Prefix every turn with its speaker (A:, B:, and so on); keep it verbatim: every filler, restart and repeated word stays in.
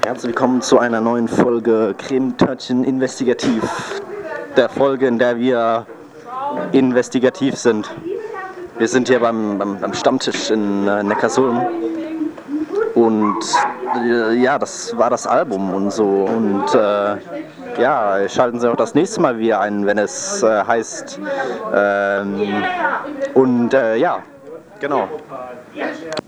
A: Herzlich willkommen zu einer neuen Folge Cremetörtchen Investigativ. Der Folge, in der wir investigativ sind. Wir sind hier beim, beim, beim Stammtisch in äh, Neckarsulm. Und äh, ja, das war das Album und so. Und äh, ja, schalten Sie auch das nächste Mal wieder ein, wenn es äh, heißt. Ähm, und äh, ja, genau.